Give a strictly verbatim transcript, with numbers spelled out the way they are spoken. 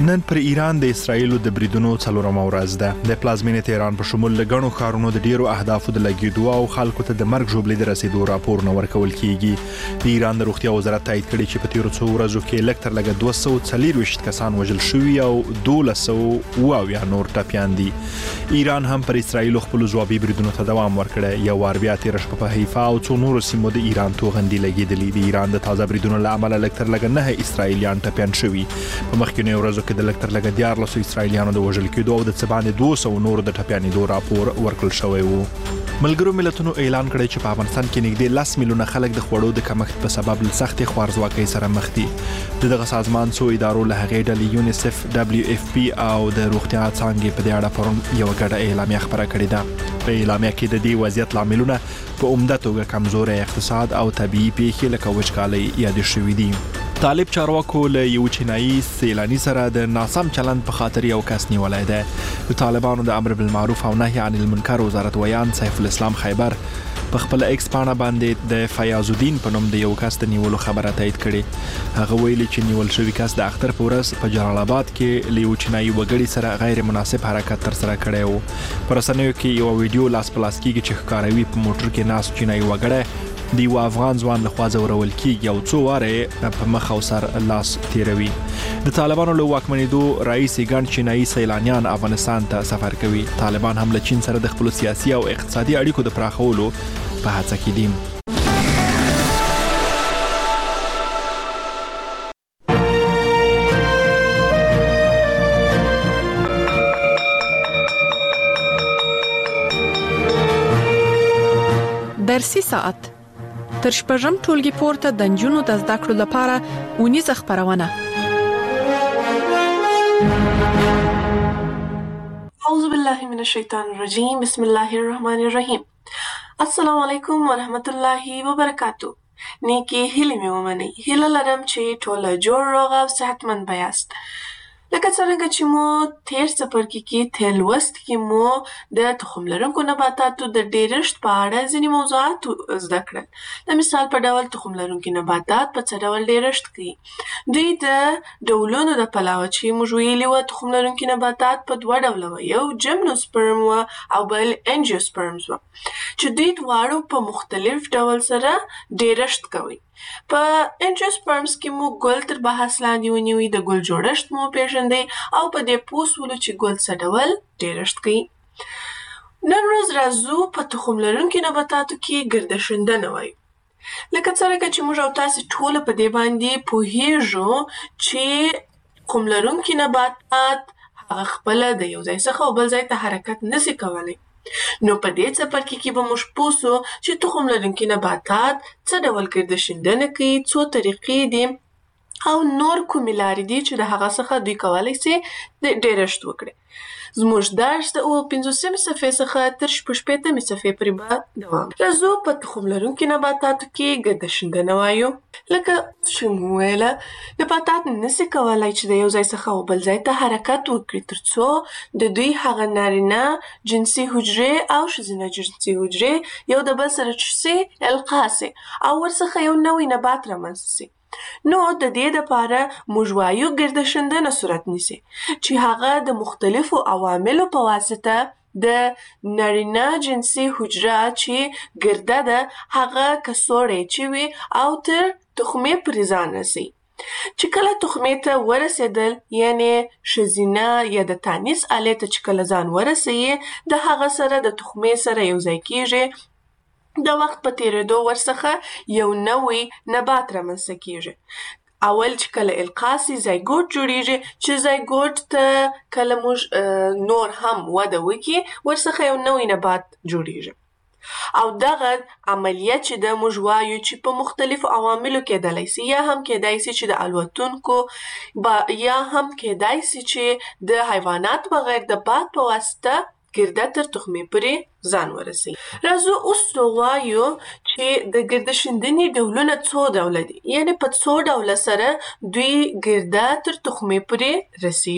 نن پر ایران د اسرایلو د بریدونو څلورمه ورځ ده. د پلازمینې تهران په شمول له ګڼو ښارونو د ډیرو اهدافو د لګېدو او خلکو ته د مرګ ژوبلې د رسېدو راپورونه ورکول کیږي. د ایران د روغتیا وزارت تایید کړي چې په تیرو څو ورځو کې لږ تر لږه دوه سوه څلرویشت کسان وژل شوي او دولس سوه اووه اویا نور ټپیان دي. ایران هم پر اسرایلو خپلو ځوابي بریدونو ته دوام ورکړی. یو وار بیا تېره شپه په حیفا او څو نورو سیمو د ایران توغندي لګېدلي. د ایران د تازه بریدونو له امله لږ تر لږه نهه اسرایلیان ټپیان شوي. په مخکینیو ورځو کې د لږ تر لږه دیارلسو اسرایلیانو د وژل کېدو او د څه باندې دوه سوه نورو د ټپیانېدو راپور ورکړل شوی و. ملګرو ملتونو اعلان کړی چې په افغانستان کې نږدې لس میلیونه خلک د خوړو د کمښت په سبب له سختې خوارځواکۍ سره مخ دي. د دغه سازمان څو ادارو له هغې ډلې یونیسف، ډبلیو اف پي او د روغتیا څانګې په دې اړه پرون یوه ګډه اعلامیه خپره کړې ده. په اعلامیه کې د دې وضعیت لاملونه په عمده توګه کمزوری اقتصاد او طبیعي پیښې لکه وچکالۍ یادې شوي دي. طالب چارواکو له یو چینایي سیلاني سره د ناسم چلند په خاطر یو کس نیولی دی. د طالبانو د امر بالمعروف او نهي عن المنکر وزارت ویان سیف الاسلام خیبر په خپل ایکس پاڼه باندې د فیاض الدین په نوم د یو کس د نیولو خبره تایید کړې. هغه ویلي چې نیول شوي کس د اختر په ورځ په جلال آباد کې له یو چینایي وګړي سره غیر مناسب حرکت ترسره کړی و. په رسنیو کې یو ویډیو لاس په لاس کېږي چې ښکاروي په موټر کې ناست چینایي وګړی د یو افغان ځوان لخوا ځورول کېږي او څو واره په مخ او سر لاس تیروي. د طالبانو له واکمنېدو راهیسې ګڼ چینایي سیلانیان افغانستان ته سفر کوي. طالبان هم له چین سره د خپلو سیاسي او اقتصادي اړیکو د پراخولو په هڅه کې دي. درسي ساعت تر شپږم ټولګي پورته د نجونو د زده کړو لپاره اونیزه خپرونه. اعوذ بالله من الشیطان الرجیم بسم الله الرحمن الرحیم. السلام علیکم ورحمت الله وبرکاتو. نیکی هیلې مې ومنئ. هیله لرم چې ټوله جوړ روغ او صحتمند به یاست. لکه څرنګه چې مو تیر څپرکي کې تیر لوست کې مو د تخم لرونکو نباتاتو د ډیرښت په اړه ځینې موضوعات زده کړل. د مثال په ډول تخم لرونکي نباتات په څه ډول ډیرښت کوي. دوی د ډولونو د پلوه چې موږ ویلي وو تخم لرونکي نباتات په دوه ډوله وو، یو جمنوسپرم وو او بل انجیوسپرمز وو چې دوی دواړو په مختلف ډول سره ډیرښت کوي. په انجیوسپرمز کې مو ګل تر بحث لاندې ونیوي، د ګل جوړښت مو پیژندئ او په دې پوه سولو چې ګل څه ډول ډیرښت کوي. نن ورځ راځو په تخم لرونکي نباتاتو کې ګردشیندنه وایو. لکه څرنګه چې موږ او تاسې ټوله په دې باندې پوهیږو چې تخم لرونکي نباتات هغه خپله د یو ځای څخه او بل ځای ته حرکت نشي کولی. نو په دې څپرکي کې به موږ پوه سو چې تخم لرونکي نباتات څه ډول ګردشیندنه کوي، څو طریقې دي او نور کومې لارې دي چې د هغه څخه دوی کولی سي د ډیرښت وکړي. زموږ درس د اووه پنځوسمې صفحې څخه تر شپږ شپېتمې صفحې پورې به دوام. راځو په تخم لرونکي نباتاتو کې ګردشیندنه وایو. لکه چې مو وویله نباتات نسي کولی چې د یو ځای څخه او بل ځای ته حرکت وکړي تر څو د دوی هغه نارینه جنسي حجرې او ښځینه جنسي حجرې یو د بل سره څه سي القا سي او ورڅخه یو نوی نبات رامنځته سي. نو د دې دپاره موږ وایو ګردشیندنه صورت نیسي چې هغه د مختلفو عواملو په واسطه د نارینه جنسي حجره چې ګرده ده هغه کڅوړی چې وي او تر تخمې پورې ځان رسوي. چې کله تخمې ته ورسېدل یعنی ښځینه یا د تانیث آلې ته چې کله ځان ورسوي د هغه سره د تخمې سره یو ځای کېږي. د وخت په تیریدو ورڅخه یو نوی نبات رامنځته کېږي. اول چې کله القا سي زایګوټ جوړیږي چې زایګوټ ته کله موږ نور هم وده وکړي ورڅخه یو نوی نبات جوړیږي. او دغه عملیه چې د موږ وایو چې په مختلفو عواملو کېدلی سي، یا هم کېدای سي چې د الوتونکو یا هم کېدای سي چې د حیوانات بغیر د باد په واسطه ګرده تر تخمې پورې ځان ورسوي. راځو اوس ووایو چې د ګردشیندنې ډولونه څو ډوله دي، یعنې په څو ډوله سره دوی ګرده تر تخمې پورې رسوي.